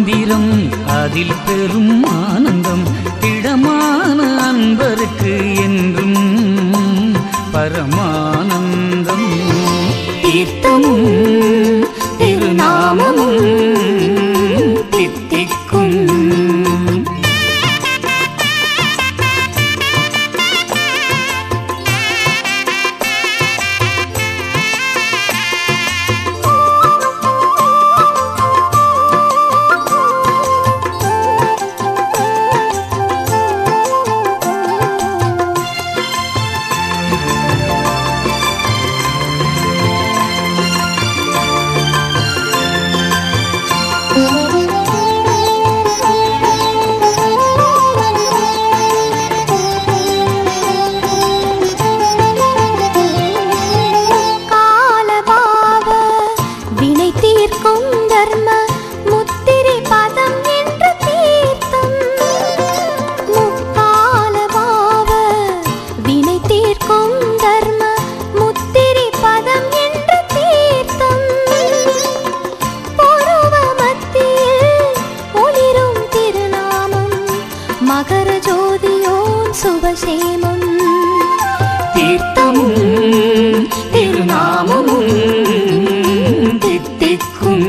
மந்திரம் அதில் பெரும் ஆனந்தம் திடமான அன்பருக்கு என்றும் பரமானந்தம் தீர்த்தமும் திருநாமமும் தித்திக்கும் மகர ஜோதியோன் சுபசேமம் தீர்த்தமும் திருநாமமும் தித்திக்கும்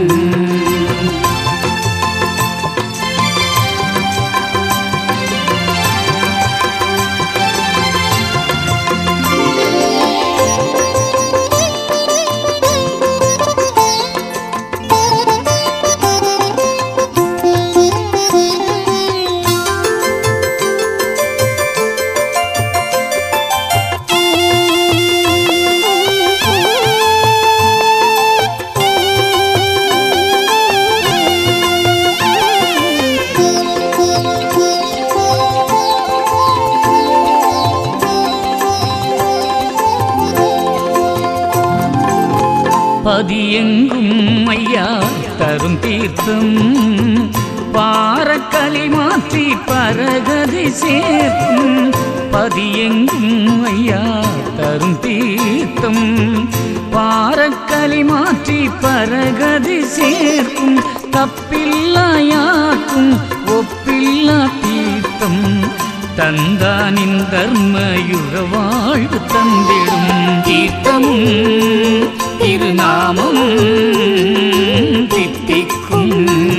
பதியெங்கும் ஐயா தரும் தீர்த்தம் பாரக்கலி மாற்றி பரகதி சேர்க்கும் பதியெங்கும் ஐயா தரும் தீர்த்தம் பாரக்கலி மாற்றி பரகதி சேர்க்கும் தப்பில்லாயாக்கும் ஒப்பில்லா தீர்த்தம் தந்தானின் தர்மயுக வாழ்வு தந்திடும் தீர்த்தமும் திருநாமமும் தித்திக்கும்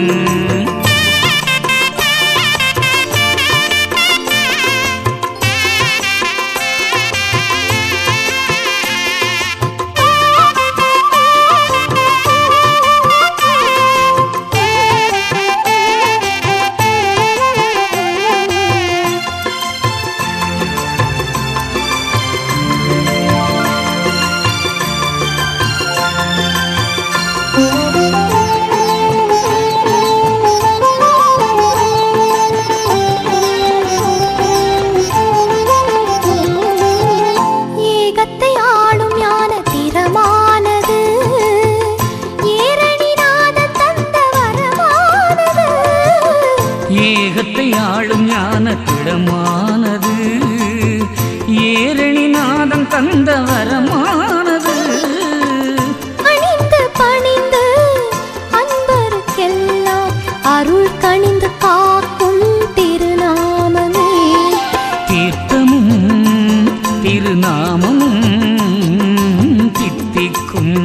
ஏகத்தை ஆளும் ஞான திடமானது ஏரணிநாதன் தந்த வரமானது அணிந்து பணிந்து அன்பருக்கெல்லாம் அருள் கணிந்து காக்கும் திருநாமமே தீர்த்தமும் திருநாமமும் தித்திக்கும்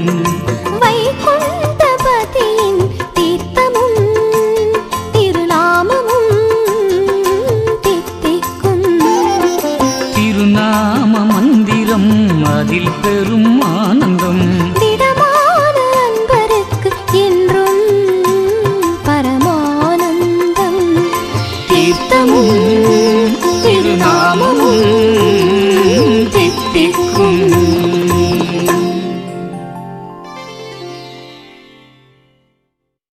வைகுண்டபதியின் தீர்த்தமும் திருநாமமும் தித்திக்கும் திருநாம மந்திரம் அதில் பெரும் ஆனந்தம் திடமான அன்பருக்கு என்றும் பரமானந்தம் தீர்த்தமும் திருநாமமும்